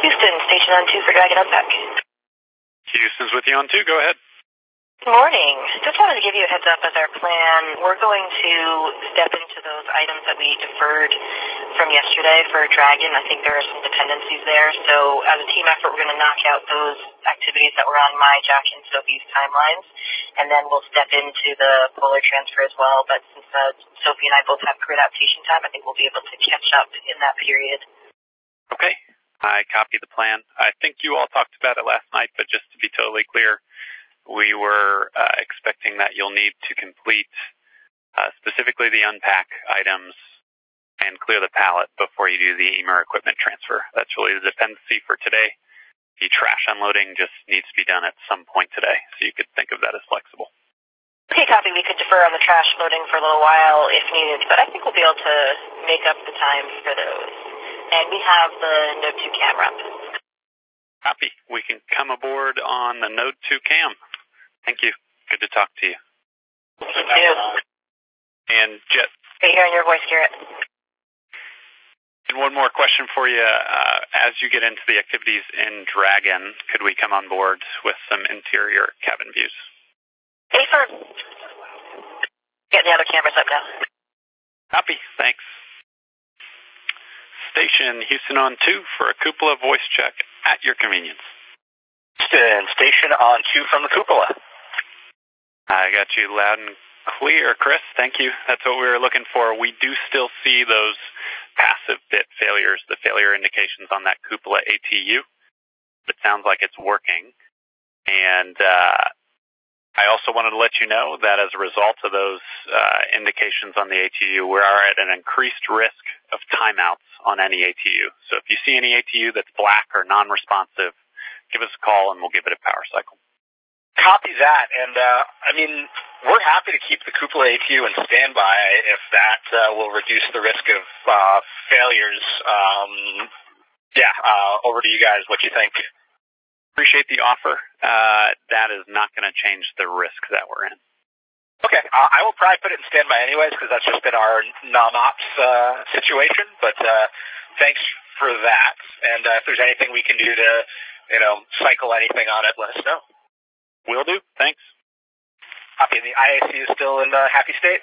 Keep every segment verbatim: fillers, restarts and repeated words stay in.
Houston, station on two for Dragon Unpack. Houston's with you on two. Go ahead. Good morning. Just wanted to give you a heads up as our plan. We're going to step into those items that we deferred from yesterday for Dragon. I think there are some dependencies there. So as a team effort, we're going to knock out those activities that were on my, Jack, and Sophie's timelines. And then we'll step into the polar transfer as well. But since uh, Sophie and I both have career adaptation time, I think we'll be able to catch up in that period. Okay. I copy the plan. I think you all talked about it last night, but just to be totally clear, we were uh, expecting that you'll need to complete uh, specifically the unpack items and clear the pallet before you do the E M E R equipment transfer. That's really the dependency for today. The trash unloading just needs to be done at some point today, so you could think of that as flexible. Okay, copy. We could defer on the trash loading for a little while if needed, but I think we'll be able to make up the time for those. And we have the Node two camera. Copy. We can come aboard on the Node two cam. Thank you. Good to talk to you. You too. And Jet. Hey, hearing your voice, Garrett. And one more question for you. Uh, as you get into the activities in Dragon, could we come on board with some interior cabin views? Hey, firm. Getting the other cameras up now. Copy. Thanks. Station Houston on two for a cupola voice check at your convenience. Houston, station on two from the cupola. I got you loud and clear, Chris. Thank you. That's what we were looking for. We do still see those passive bit failures, the failure indications on that cupola A T U. It sounds like it's working. And uh, I also wanted to let you know that as a result of those uh, indications on the A T U, we are at an increased risk of timeouts on any A T U. So if you see any A T U that's black or non-responsive, give us a call and we'll give it a power cycle. Copy that. And, uh, I mean, we're happy to keep the cupola A T U in standby if that uh, will reduce the risk of uh, failures. Um, yeah, uh, over to you guys. What you think? Appreciate the offer. Uh, that is not going to change the risk that we're in. Okay, uh, I will probably put it in standby anyways because that's just been our non-ops uh, situation. But uh, thanks for that. And uh, if there's anything we can do to, you know, cycle anything on it, let us know. Will do. Thanks. Copy. The I A C is still in a happy state?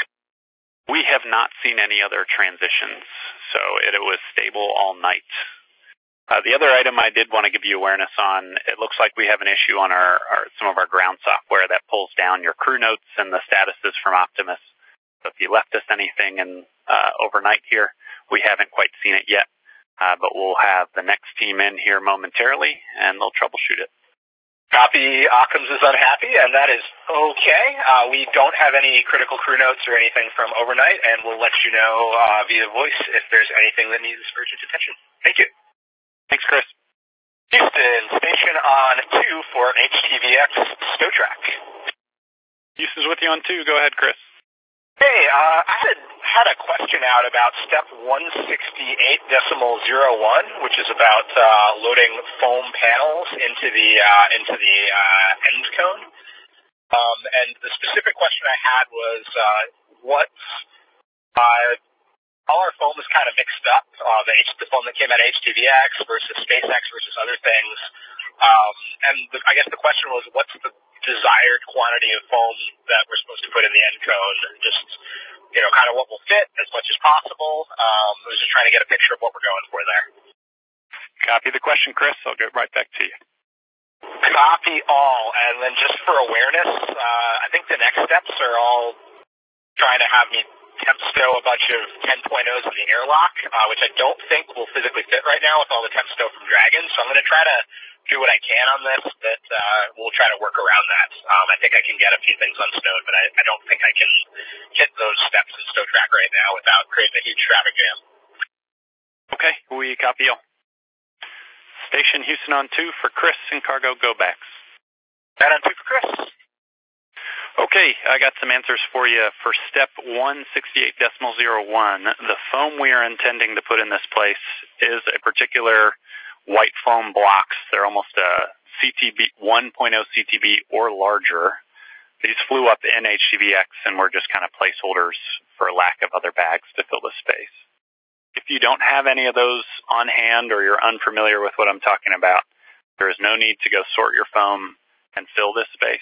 We have not seen any other transitions, so it, it was stable all night. Uh, the other item I did want to give you awareness on, it looks like we have an issue on our, our some of our ground software that pulls down your crew notes and the statuses from Optimus. So if you left us anything in, uh, overnight here, we haven't quite seen it yet, uh, but we'll have the next team in here momentarily, and they'll troubleshoot it. Copy. Occams is unhappy, and that is okay. Uh, we don't have any critical crew notes or anything from overnight, and we'll let you know uh, via voice if there's anything that needs urgent attention. Thank you. Thanks, Chris. Houston, station on two for H T V X SnowTrack. Houston's with you on two. Go ahead, Chris. Hey, uh, I had had a question out about step one sixty-eight point zero one, which is about uh, loading foam panels into the uh, into the uh, end cone. Um, and the specific question I had was uh, what uh, all our foam is kind of mixed up. Uh, the, H, the foam that came out of H T V X versus SpaceX versus other things. Um, and the, I guess the question was, what's the desired quantity of foam that we're supposed to put in the end cone? Just, you know, kind of what will fit as much as possible. Um, I was just trying to get a picture of what we're going for there. Copy the question, Chris. I'll get right back to you. Copy all. And then just for awareness, uh, I think the next steps are all trying to have me temp stow a bunch of ten point ohs in the airlock, uh, which I don't think will physically fit right now with all the temp stow from Dragon. So I'm going to try to do what I can on this, but uh, we'll try to work around that. Um, I think I can get a few things unstowed, but I, I don't think I can hit those steps in SnowTrack right now without creating a huge traffic jam. Okay, we copy all. Station Houston on two for Chris and Cargo Go Backs. That on two for Chris. Okay, I got some answers for you. For step one sixty-eight point zero one, the foam we are intending to put in this place is a particular white foam blocks. They're almost a C T B, one point oh C T B or larger. These flew up in H T V X and were just kind of placeholders for lack of other bags to fill the space. If you don't have any of those on hand or you're unfamiliar with what I'm talking about, there is no need to go sort your foam and fill this space.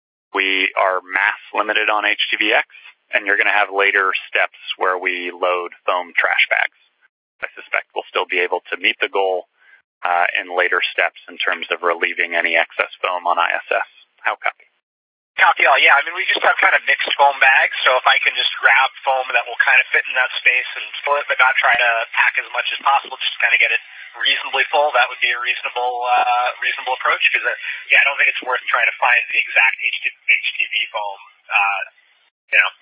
We are mass limited on H T V X, and you're going to have later steps where we load foam trash bags. I suspect we'll still be able to meet the goal uh, in later steps in terms of relieving any excess foam on I S S. How copy? Copy all, yeah. I mean, we just have kind of mixed foam bags, so if I can just grab foam that will kind of fit in that space and fill it, but not try to pack as much as possible, just to kind of get it reasonably full, that would be a reasonable uh, reasonable approach, because, uh, yeah, I don't think it's worth trying to find the exact H T V foam, uh, you know.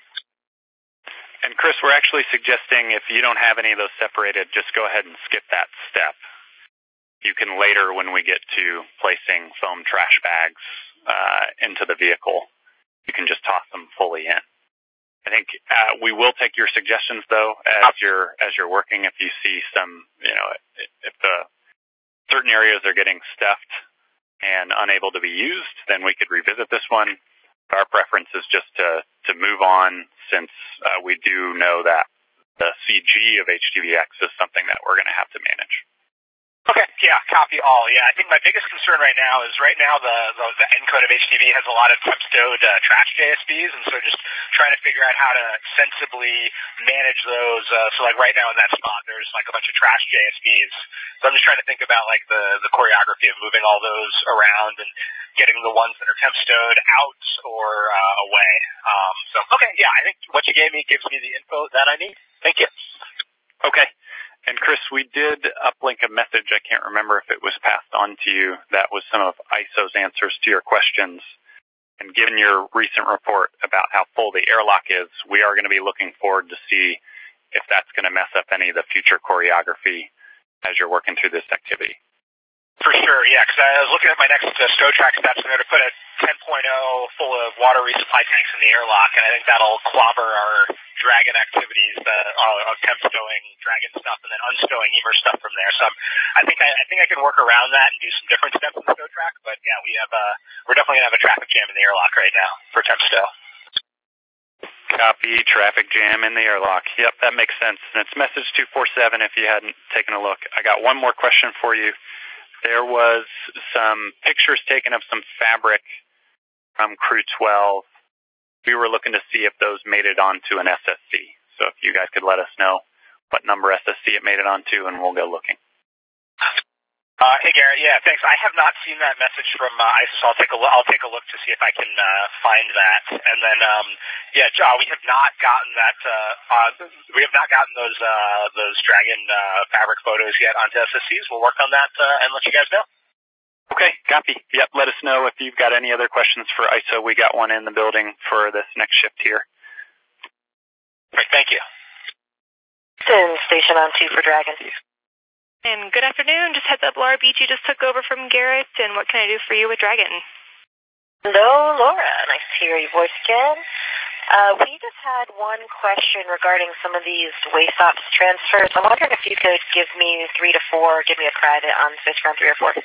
And Chris, we're actually suggesting if you don't have any of those separated, just go ahead and skip that step. You can later, when we get to placing foam trash bags uh, into the vehicle, you can just toss them fully in. I think uh, we will take your suggestions, though, as you're as you're working. If you see some, you know, if the certain areas are getting stuffed and unable to be used, then we could revisit this one. Our preference is just to to move on, since uh, we do know that the C G of H T V X is something that we're going to have to manage. Okay, yeah, copy all. Yeah, I think my biggest concern right now is right now the the, the end code of H T V has a lot of temp-stowed uh, trash J S Bs, and so just trying to figure out how to sensibly manage those. Uh, so like right now in that spot, there's like a bunch of trash J S Bs. So I'm just trying to think about like the, the choreography of moving all those around and getting the ones that are temp-stowed out or uh, away. Um, so, okay, yeah, I think what you gave me gives me the info that I need. Thank you. Okay. And Chris, we did uplink a message, I can't remember if it was passed on to you, that was some of I S O's answers to your questions. And given your recent report about how full the airlock is, we are going to be looking forward to see if that's going to mess up any of the future choreography as you're working through this activity. For sure, yeah, because I was looking at my next uh, StoTrack steps, and they're to put a ten point oh full of water resupply tanks in the airlock, and I think that'll clobber our Dragon activities uh, of temp stowing Dragon stuff and then unstowing E M R stuff from there. So I'm, I think I, I think I can work around that and do some different steps in the StoTrack. But yeah, we have uh, we're definitely gonna have a traffic jam in the airlock right now for temp stow. Copy, traffic jam in the airlock. Yep, that makes sense. And it's message two four seven if you hadn't taken a look. I got one more question for you. There was some pictures taken of some fabric from Crew twelve. We were looking to see if those made it onto an S S C. So if you guys could let us know what number S S C it made it onto, and we'll go looking. Uh, hey Garrett, yeah, thanks. I have not seen that message from uh, I S O, so I'll take a look. I'll take a look to see if I can uh, find that. And then, um, yeah, uh, we have not gotten that. Uh, uh, we have not gotten those uh, those Dragon uh, fabric photos yet onto S S Cs. We'll work on that uh, and let you guys know. Okay, copy. Yep, let us know if you've got any other questions for I S O. We got one in the building for this next shift here. Great, thank you. Houston, station on two for Dragon. And good afternoon. Just heads up, Laura Beachy just took over from Garrett, and what can I do for you with Dragon? Hello, Laura. Nice to hear your voice again. Uh, we just had one question regarding some of these waste ops transfers. I'm wondering if you could give me three to four, give me a credit on Space Ground three or four.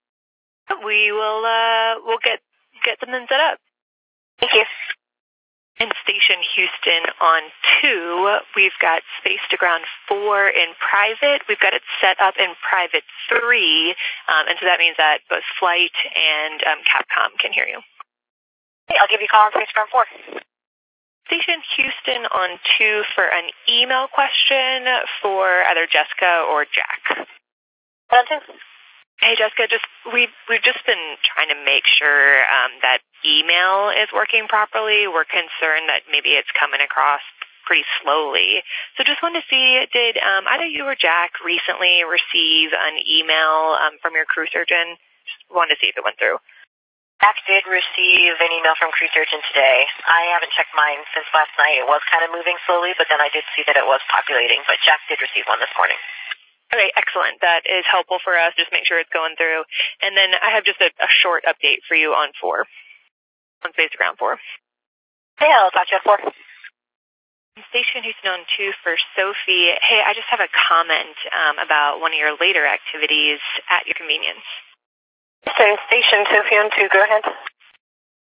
We will, uh, we'll get, get something set up. Thank you. And Station Houston on two, we've got Space to Ground four in private. We've got it set up in private three, um, and so that means that both Flight and um, Capcom can hear you. Okay, I'll give you a call on Space Ground four. Station Houston on two for an email question for either Jessica or Jack. On two. Hey Jessica, just we've we've just been trying to make sure um, that email is working properly. We're concerned that maybe it's coming across pretty slowly. So just wanted to see, did um, either you or Jack recently receive an email um, from your crew surgeon? Just wanted to see if it went through. Jack did receive an email from crew surgeon today. I haven't checked mine since last night. It was kind of moving slowly, but then I did see that it was populating. But Jack did receive one this morning. Okay, excellent. That is helpful for us. Just make sure it's going through. And then I have just a, a short update for you on four, on Space to Ground four. Hey, I'll talk to you on four. Station Houston on two for Sophie. Hey, I just have a comment um, about one of your later activities at your convenience. So Station Sophie on two, go ahead.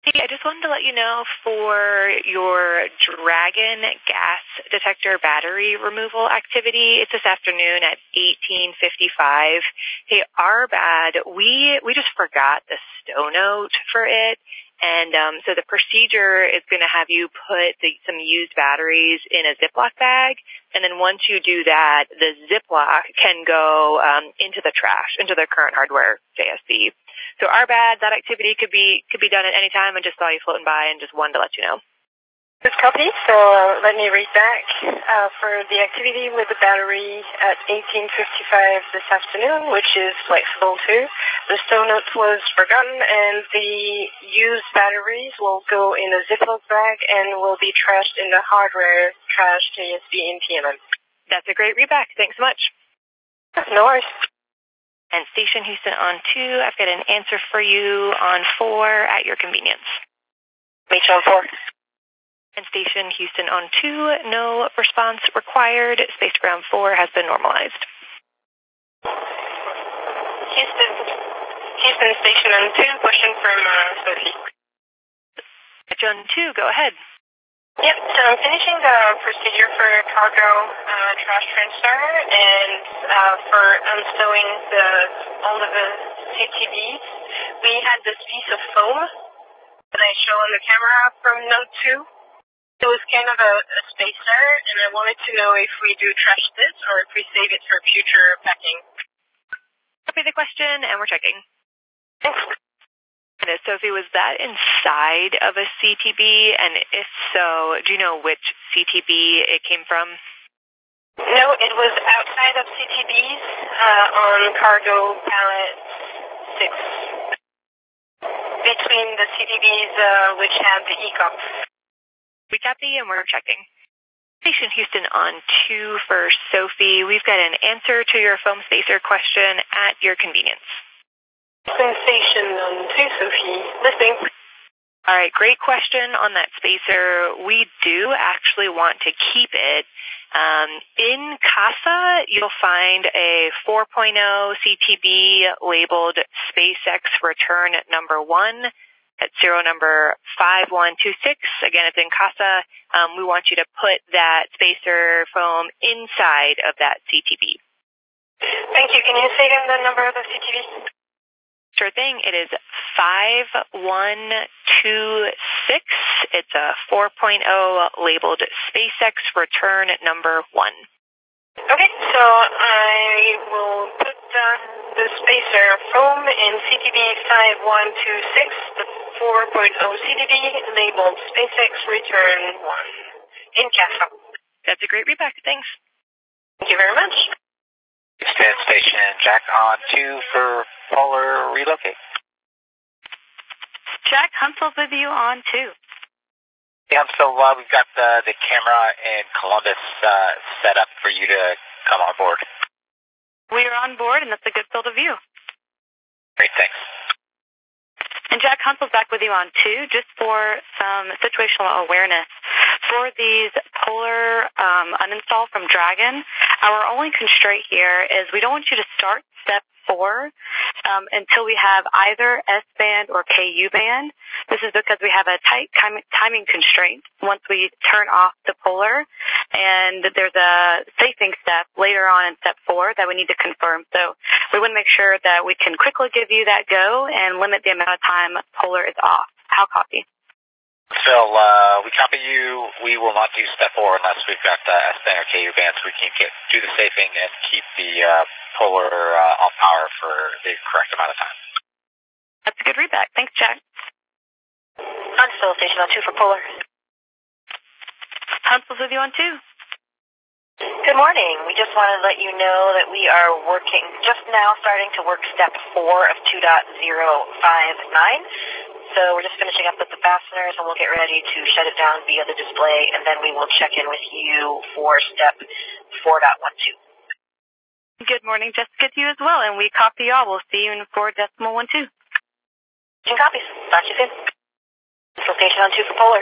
Hey, I just wanted to let you know for your Dragon gas detector battery removal activity, it's this afternoon at eighteen fifty-five. Hey, our bad, we we just forgot the stow note for it. And um, so the procedure is going to have you put the, some used batteries in a Ziploc bag, and then once you do that, the Ziploc can go um, into the trash, into the current hardware J S B. So our bad, that activity could be could be done at any time, and just saw you floating by and just wanted to let you know. Good copy. So uh, let me read back uh, for the activity with the battery at eighteen fifty-five this afternoon, which is flexible too. The stow note was forgotten, and the used batteries will go in a Ziploc bag and will be trashed in the hardware trash J S B in T M M. That's a great readback. Thanks so much. No worries. And Station Houston on two, I've got an answer for you on four at your convenience. Meet you on four. And Station Houston on two, no response required. Space ground four has been normalized. Houston, Houston Station on two, question from uh, Sophie. John two, go ahead. Yep, so I'm finishing the procedure for cargo uh, trash transfer and uh, for unstowing the, all of the C T Bs. We had this piece of foam that I show on the camera from Note two. It was kind of a, a spacer, and I wanted to know if we do trash this or if we save it for future packing. Copy the question, and we're checking. Thanks. Sophie, was that inside of a C T B? And if so, do you know which C T B it came from? No, it was outside of C T Bs uh, on cargo pallet six. Between the C T Bs uh, which had the E COP. We copy, and we're checking. Station Houston on two for Sophie. We've got an answer to your foam spacer question at your convenience. Sensation on two, Sophie. Listening. All right, great question on that spacer. We do actually want to keep it. Um, in CASA, you'll find a four point oh C T B labeled SpaceX return number one at serial number five one two six. Again, it's in CASA. Um, we want you to put that spacer foam inside of that C T B. Thank you. Can you say again the number of the C T B? Sure thing. It is five one two six. It's a four point oh labeled SpaceX return number one. Okay, so I will put uh, the spacer foam in C T B five one two six, the four point oh C T B labeled SpaceX return one in CASA. That's a great readback. Thanks. Thank you very much. Houston Station Jack on two for Polar relocate. Jack Hunsel's with you on two. Yeah, so uh, we've got the, the camera in Columbus uh, set up for you to come on board. We are on board, and that's a good field of view. Great, thanks. And Jack Hunsel's back with you on two, just for some situational awareness. For these Polar um, uninstall from Dragon, our only constraint here is we don't want you to start step four um, until we have either S-band or K U band. This is because we have a tight time, timing constraint once we turn off the Polar, and there's a safing step later on in step four that we need to confirm. So we want to make sure that we can quickly give you that go and limit the amount of time Polar is off. How copy? Phil, uh, we copy you. We will not do step four unless we've got uh, S-band or K U band, so we can get, do the safing and keep the uh, Polar uh, off power for the correct amount of time. That's a good readback. Thanks, Jack. Huntsville Station on two for Polar. Huntsville's with you on two. Good morning. We just wanted to let you know that we are working, just now starting to work step four of two point oh five nine. So we're just finishing up with the fasteners, and we'll get ready to shut it down via the display, and then we will check in with you for step four point twelve. Good morning, Jessica, to you as well, and we copy y'all. We'll see you in four decimal one two. Ten copies. Talk to you soon. Location on two for Polar.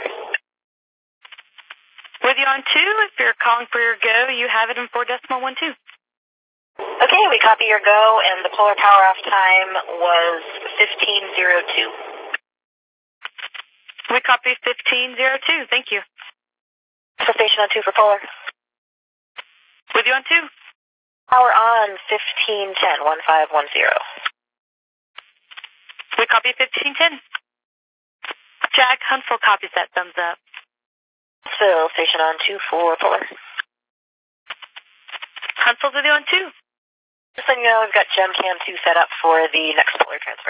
With you on two, if you're calling for your go, you have it in four decimal one two. Okay, we copy your go, and the Polar power off time was fifteen oh two. We copy fifteen oh two. Thank you. So station on two for polar. With you on two. Power on fifteen ten, one five one zero. We copy fifteen ten. Jack Huntsville copies that thumbs up. So station on two for polar. Huntsville's with you on two. Just letting you know, we've got GemCam two set up for the next polar transfer.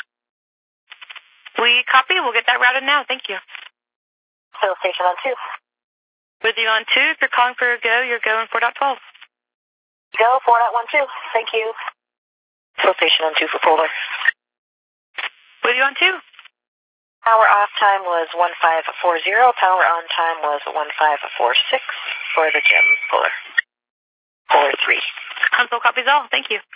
We copy. We'll get that routed now. Thank you. So station on two. With you on two. If you're calling for a go, you're going four point twelve. Go four point one two. Thank you. So station on two for polar. With you on two. Power off time was one five four zero. Power on time was one five four six for the Gem polar. Polar three. Huntsville copies all. Thank you.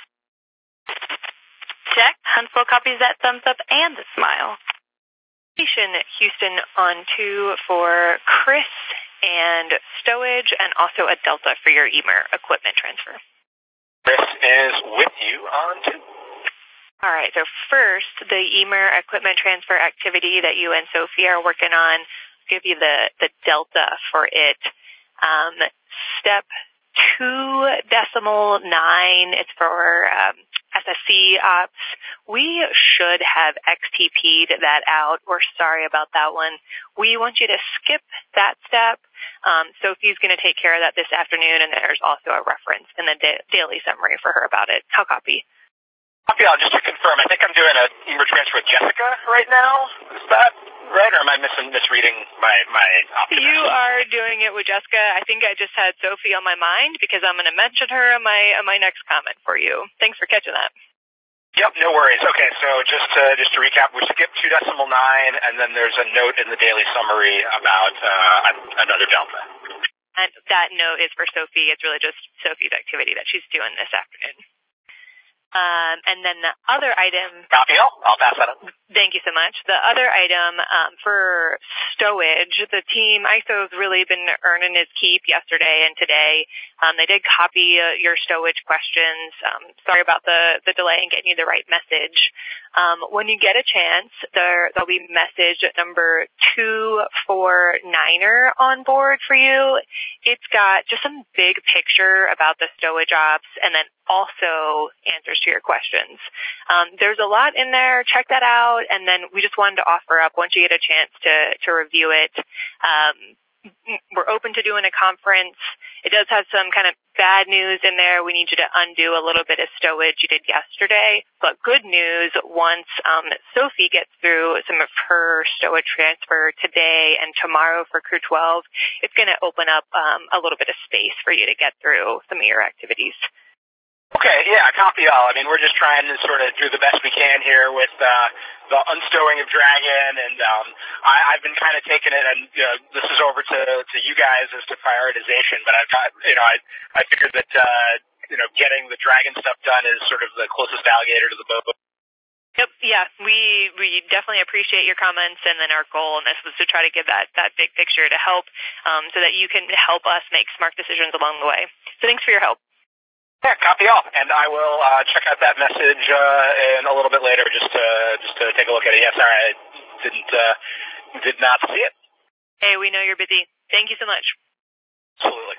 Check. Huntsville copies that thumbs up and a smile. Station Houston on two for Chris and stowage, and also a Delta for your E M R equipment transfer. Chris is with you on two. All right, so first, the E M R equipment transfer activity that you and Sophie are working on, I'll give you the, the Delta for it. Um, step two decimal nine, it's for um, S S C ops. We should have X T P'd that out. We're sorry about that one. We want you to skip that step. Um, Sophie's going to take care of that this afternoon, and there's also a reference in the da- daily summary for her about it. How copy? Copy all. Just to confirm, I think I'm doing a E M R transfer with Jessica right now. Is that right, or am I missing, misreading my, my optimism? You are doing it with Jessica. I think I just had Sophie on my mind because I'm going to mention her in my, in my next comment for you. Thanks for catching that. Yep, no worries. Okay, so just to, just to recap, we skipped two decimal nine, and then there's a note in the daily summary about uh, another delta. And that note is for Sophie. It's really just Sophie's activity that she's doing this afternoon. Um, and then the other item... Copy all. I'll pass that on. Thank you so much. The other item um, for stowage, the team, I S O's really been earning his keep yesterday and today. Um, they did copy uh, your stowage questions. Um, sorry about the, the delay in getting you the right message. Um, when you get a chance, there, there'll be message number two four niner on board for you. It's got just some big picture about the stowage ops and then also answers to your questions. Um, there's a lot in there. Check that out. And then we just wanted to offer up, once you get a chance to, to review it, um, we're open to doing a conference. It does have some kind of bad news in there. We need you to undo a little bit of stowage you did yesterday. But good news, once um, Sophie gets through some of her stowage transfer today and tomorrow for Crew twelve, it's going to open up um, a little bit of space for you to get through some of your activities. Okay, yeah, copy all. I mean, we're just trying to sort of do the best we can here with uh, the unstowing of Dragon, and um, I, I've been kind of taking it, and you know, this is over to, to you guys as to prioritization, but I've got, you know, I, I figured that, uh, you know, getting the Dragon stuff done is sort of the closest alligator to the boat. Yep, yeah, we we definitely appreciate your comments, and then our goal in this was to try to give that, that big picture to help um, so that you can help us make smart decisions along the way. So thanks for your help. Yeah, copy all, and I will uh, check out that message uh, in a little bit later, just to just to take a look at it. Yeah, sorry, I didn't uh, did not see it. Hey, we know you're busy. Thank you so much. Absolutely.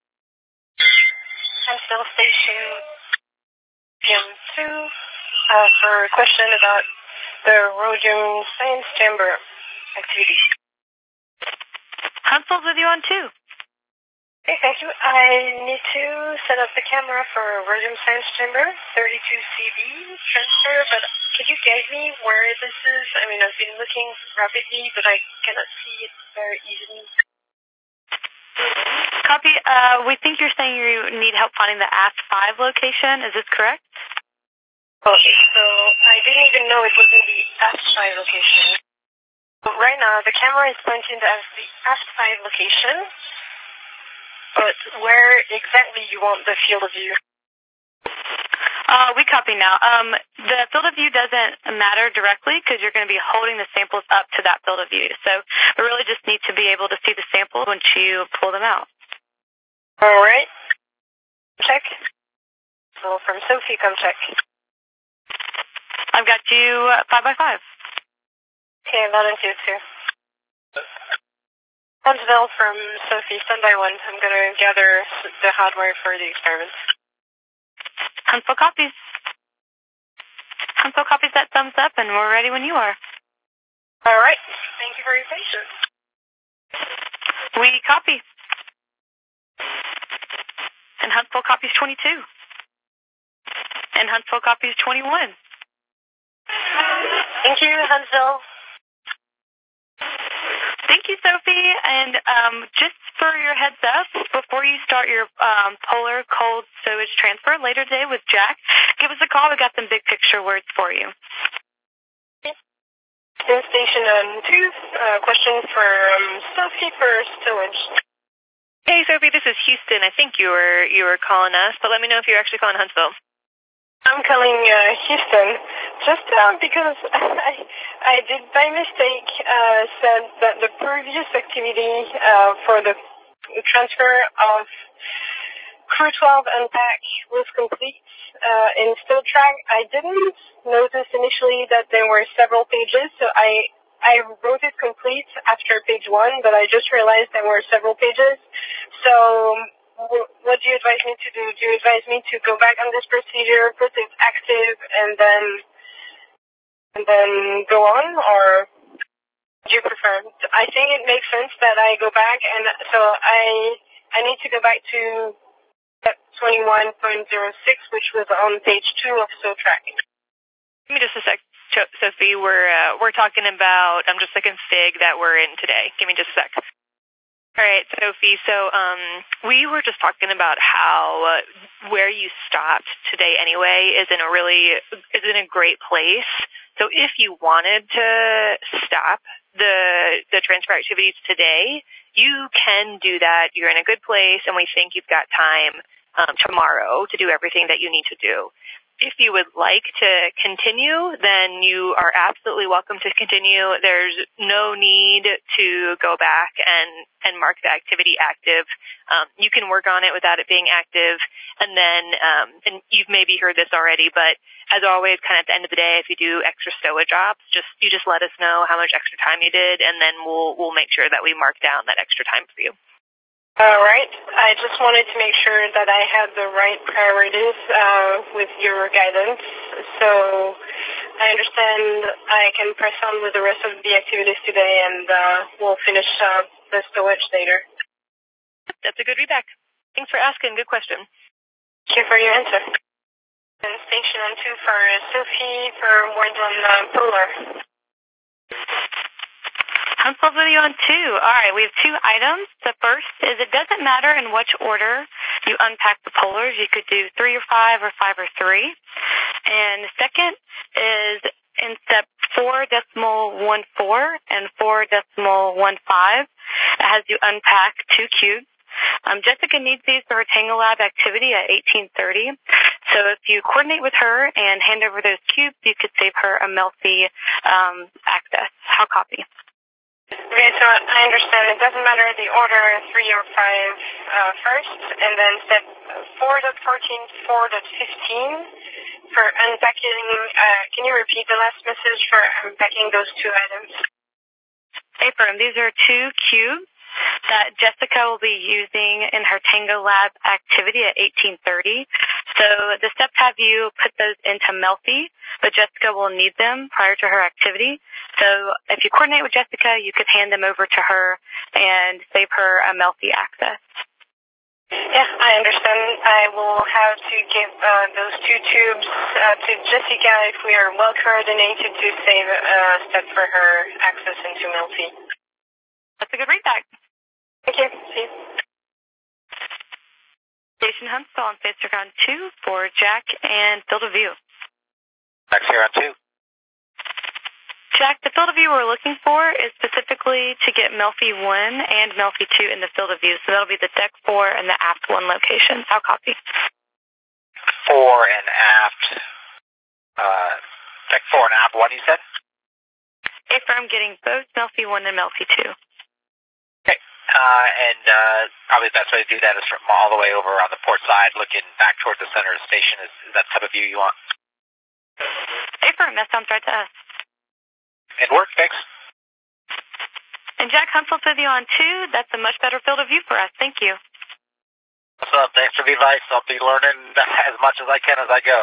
I'm still station P M two uh, for a question about the Rhodium Science Chamber activity. Huntsville's with you on two. Okay, thank you. I need to set up the camera for Rhodium Science Chamber, thirty-two C B transfer, but could you guide me where this is? I mean, I've been looking rapidly, but I cannot see it very easily. Copy. Uh, we think you're saying you need help finding the A S five location. Is this correct? Okay, so I didn't even know it was in the A S five location. But right now, the camera is pointing at the A S five location. But where exactly you want the field of view? Uh, we copy now. Um, the field of view doesn't matter directly because you're going to be holding the samples up to that field of view. So we really just need to be able to see the samples once you pull them out. All right. Check. So from Sophie, come check. I've got you uh, five by five. Okay, loud and clear, too. Huntsville from Sophie, standby one. I'm going to gather the hardware for the experiments. Huntsville copies. Huntsville copies that thumbs up, and we're ready when you are. All right. Thank you for your patience. We copy. And Huntsville copies twenty-two. And Huntsville copies twenty-one. Thank you, Huntsville. Thank you, Sophie. And um, just for your heads up, before you start your um, polar cold stowage transfer later today with Jack, give us a call. We got some big picture words for you. In station um, two, uh, question for um, Sophie for stowage. Hey, Sophie, this is Houston. I think you were you were calling us, but let me know if you're actually calling Huntsville. I'm calling uh, Houston just uh, because I, I did by mistake uh, said that the previous activity uh, for the transfer of Crew twelve Unpack was complete uh, in StowTrack. I didn't notice initially that there were several pages, so I I wrote it complete after page one, but I just realized there were several pages. So what do you advise me to do? Do you advise me to go back on this procedure, put it active, and then and then go on, or do you prefer? I think it makes sense that I go back, and so I I need to go back to twenty-one point oh six, which was on page two of StowTrack. Give me just a sec, Sophie. We're uh, we're talking about. I'm just looking fig that we're in today. Give me just a sec. All right, Sophie, so um, we were just talking about how uh, where you stopped today anyway is in a really, is in a great place. So if you wanted to stop the the transfer activities today, you can do that. You're in a good place, and we think you've got time um, tomorrow to do everything that you need to do. If you would like to continue, then you are absolutely welcome to continue. There's no need to go back and, and mark the activity active. Um, you can work on it without it being active. And then, um, and you've maybe heard this already, but as always, kind of at the end of the day, if you do extra stowage ops, just, you just let us know how much extra time you did, and then we'll, we'll make sure that we mark down that extra time for you. All right. I just wanted to make sure that I had the right priorities uh, with your guidance. So I understand I can press on with the rest of the activities today, and uh, we'll finish uh, the stowage later. That's a good feedback. Thanks for asking. Good question. Thank you for your answer. And station on two for Sophie for more than uh, Polar. Huntsville video on two. All right, we have two items. The first is it doesn't matter in which order you unpack the polars. You could do three or five or five or three. And the second is in step four decimal one four and four decimal one five. It has you unpack two cubes. Um, Jessica needs these for her Tango Lab activity at eighteen thirty. So if you coordinate with her and hand over those cubes, you could save her a Melfi um, access. How copy? Okay, so I understand it doesn't matter the order, three or five uh, first, and then step four point fourteen, four point fifteen for unpacking. Uh, can you repeat the last message for unpacking those two items? April, these are two cubes that Jessica will be using in her Tango Lab activity at eighteen thirty. So the steps have you put those into Melfi, but Jessica will need them prior to her activity. So if you coordinate with Jessica, you could hand them over to her and save her a Melfi access. Yeah, I understand. I will have to give uh, those two tubes uh, to Jessica if we are well coordinated to save a step for her access into Melfi. That's a good readback. Thank you. See you. Station Huntsville on Space Ground two for Jack and Field of View. Jack's here on two. Jack, the field of view we're looking for is specifically to get Melfi one and Melfi two in the field of view. So that'll be the deck four and the aft one locations. How copy? Four and aft. Uh, deck four and aft one, you said? Affirm, getting both Melfi one and Melfi two. Okay. Uh, and uh, probably the best way to do that is from all the way over on the port side, looking back towards the center of the station. Is, is that the type of view you want? Affirm, that sounds right to us. It works, thanks. And Jack Hunsel's with you on two. That's a much better field of view for us. Thank you. What's up? Thanks for the advice. I'll be learning as much as I can as I go.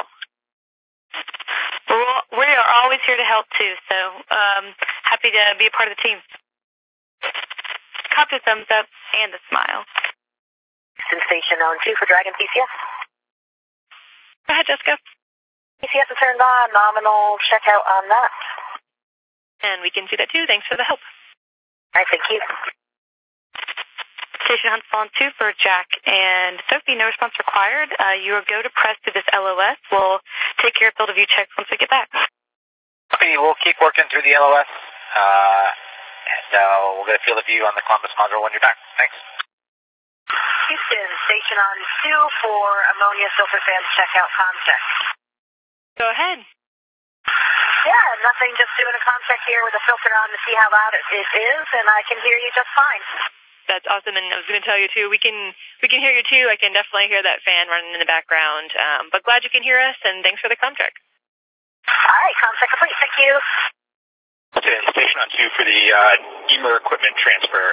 Well, we are always here to help, too, so um, happy to be a part of the team. Copy the thumbs up and the smile. Houston Station on two for Dragon P C S. Go ahead, Jessica. P C S is turned on. Nominal checkout on that. And we can see that, too. Thanks for the help. All right, thank you. Station Huntsville on two for Jack and Sophie. No response required. Uh, you are go to press through this L O S. We'll take care of field of view checks once we get back. Okay, we'll keep working through the L O S, uh, and uh, we'll get a field of view on the Columbus module when you're back. Thanks. Houston Station on two for ammonia filter fans checkout contact. Go ahead. Yeah, nothing. Just doing a contact here with a filter on to see how loud it, it is, and I can hear you just fine. That's awesome, and I was going to tell you, too, we can we can hear you, too. I can definitely hear that fan running in the background, um, but glad you can hear us, and thanks for the comm check. All right, contact complete. Thank you. Station on two for the uh, E M E R equipment transfer.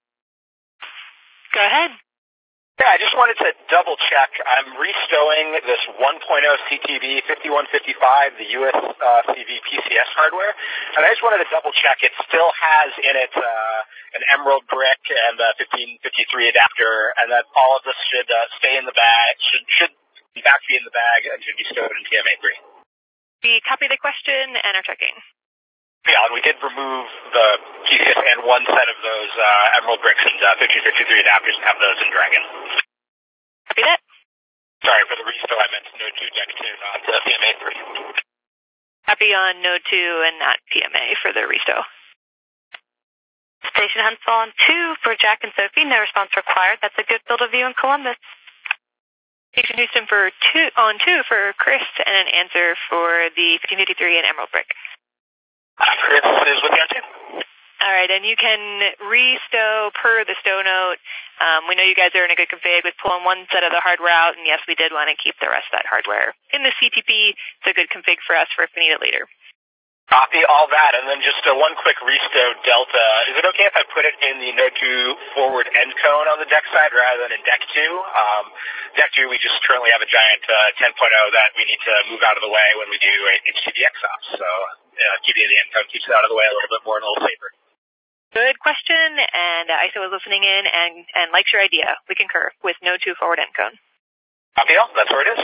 Go ahead. Yeah, I just wanted to double check. I'm restowing this one point oh C T V fifty-one fifty-five, the U S uh, C V P C S hardware, and I just wanted to double check it still has in it uh, an Emerald brick and a fifteen fifty-three adapter, and that all of this should uh, stay in the bag, should should in fact be in the bag, and should be stowed in T M A three. We copy the question and are checking. Yeah, and we did remove the P C S and one set of those uh, Emerald bricks and uh, fifteen fifty-three adapters and have those in Dragon. Copy that. Sorry for the restow. I meant Node two, Deck two, not uh, P M A three. Copy on Node two and not P M A for the restow. Station Huntsville on two for Jack and Sophie. No response required. That's a good field of view in Columbus. Station Houston for two on two for Chris and an answer for the fifteen fifty-three and Emerald brick. Uh, Chris is with you on two. All right, and you can restow per the stow note. Um, we know you guys are in a good config with pulling one set of the hardware out, and yes, we did want to keep the rest of that hardware in the C P P. It's a good config for us for if we need it later. Copy all that, and then just uh, one quick restow delta. Is it okay if I put it in the Node two forward end cone on the deck side rather than in Deck two? Um, Deck two, we just currently have a giant uh, ten point oh that we need to move out of the way when we do H T V X ops. So uh, keeping it in the end cone keeps it out of the way a little bit more and a little safer. Good question, and uh, I S O is listening in and, and likes your idea. We concur with Node two forward end cone. Copy all. That's where it is.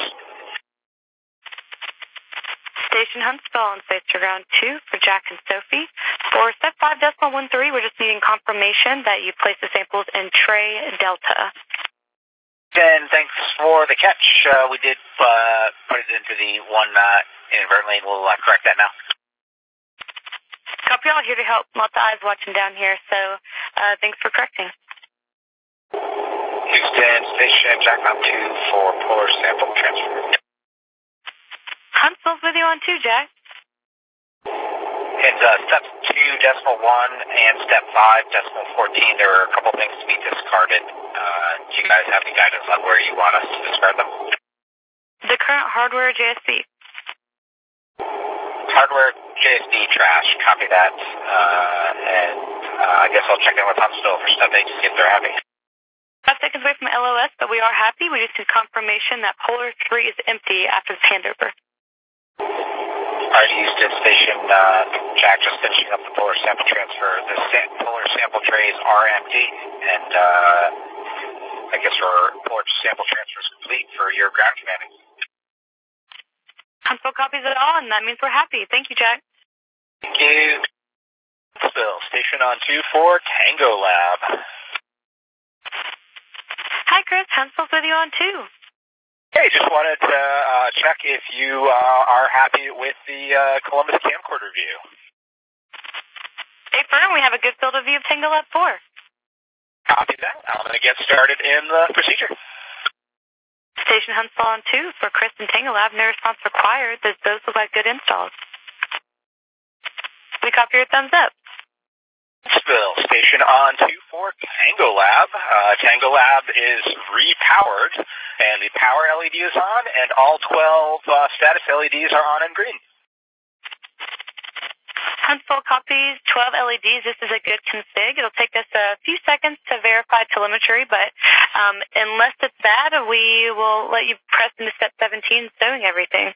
Station Huntsville on space to ground two for Jack and Sophie. For step five decimal one three, we're just needing confirmation that you place the samples in tray delta. And thanks for the catch. Uh, we did uh, put it into the one uh, inadvertently, and we'll uh, correct that now. Copy all, here to help. Lots of eyes watching down here, so uh, thanks for correcting. Houston Station, Jack on two for polar sample transfer. Huntsville's with you on two, Jack. And uh, step two, decimal one, and step five, decimal fourteen, there are a couple things to be discarded. Uh, do you guys have any guidance on where you want us to discard them? The current hardware J S B. Hardware J S B trash, copy that. Uh, and uh, I guess I'll check in with Huntsville for step eight to see if they're happy. Five seconds away from L O S, but we are happy. We just need confirmation that Polar three is empty after this handover. All right, Houston Station, uh, Jack, just finishing up the polar sample transfer. The sa- polar sample trays are empty, and uh, I guess our polar sample transfer is complete for your ground commanding. Huntsville copies it all, and that means we're happy. Thank you, Jack. Thank you. Huntsville, station on two for Tango Lab. Hi, Chris. Huntsville's with you on two. Hey, just wanted to uh, check if you uh, are happy with the uh, Columbus camcorder view. Hey, Fern, we have a good field of view of Tango Lab four. Copy that. I'm going to get started in the procedure. Station Huntsville on two for Chris and Tango Lab. No response required. Does those look like good installs? We copy your thumbs up. Huntsville, station on two for Tango Lab. Uh, Tango Lab is repowered, and the power L E D is on, and all twelve uh, status L E Ds are on and green. Huntsville copies twelve L E Ds. This is a good config. It'll take us a few seconds to verify telemetry, but um, unless it's bad, we will let you press into step seventeen, stowing everything.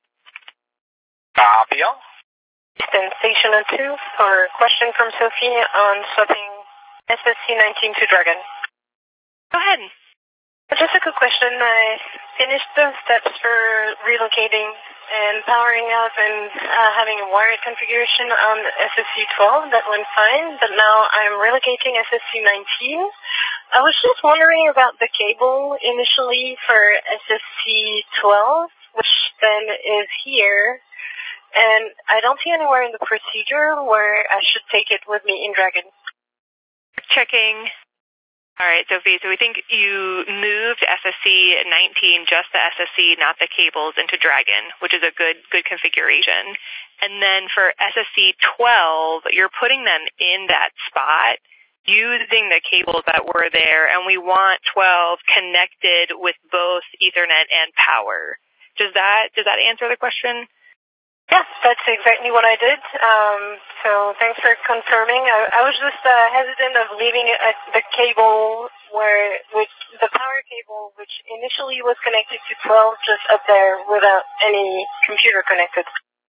Copy all. Eastern Station two for question from Sophie on swapping S S C nineteen to Dragon. Go ahead. Just a quick question. I finished the steps for relocating and powering up and uh, having a wired configuration on S S C twelve. That went fine, but now I'm relocating S S C nineteen. I was just wondering about the cable initially for S S C twelve, which then is here, and I don't see anywhere in the procedure where I should take it with me in Dragon. Checking. All right, Sophie, so we think you moved S S C nineteen, just the S S C, not the cables, into Dragon, which is a good good configuration. And then for S S C twelve, you're putting them in that spot using the cables that were there, and we want twelve connected with both Ethernet and power. Does that does that answer the question? Yeah, that's exactly what I did. Um, so thanks for confirming. I, I was just uh, hesitant of leaving it at the cable where, with the power cable, which initially was connected to twelve, just up there without any computer connected.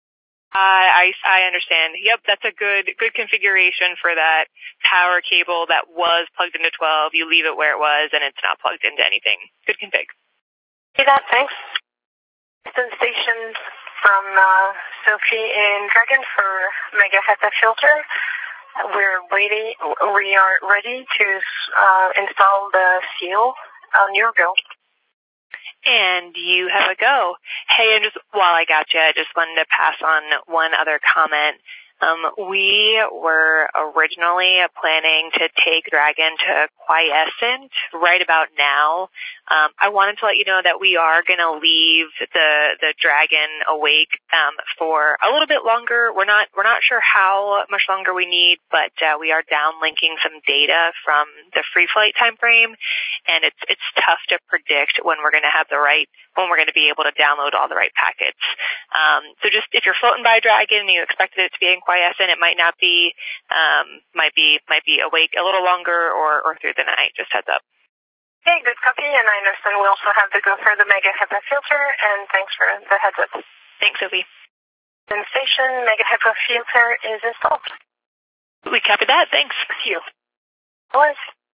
I, I, I understand. Yep, that's a good good configuration for that power cable that was plugged into twelve. You leave it where it was, and it's not plugged into anything. Good config. See that? Thanks. Eastern Station from uh, Sophie in Dragon for Mega HEPA filter. We're ready. We are ready to uh, install the seal on your go. And you have a go. Hey, and just while I got you, I just wanted to pass on one other comment. Um, we were originally planning to take Dragon to quiescent right about now. Um, I wanted to let you know that we are going to leave the the Dragon awake um, for a little bit longer. We're not we're not sure how much longer we need, but uh, we are downlinking some data from the free flight time frame, and it's it's tough to predict when we're going to have the right when we're going to be able to download all the right packets. Um, so just if you're floating by Dragon and you expected it to be in quiescent, it might not be, um, might be might be awake a little longer or, or through the night. Just heads up. Okay, good copy, and I understand we also have to go for the Mega HEPA filter, and thanks for the heads up. Thanks, Sophie. Sensation, Mega HEPA filter is installed. We copied that. Thanks. See you. Always.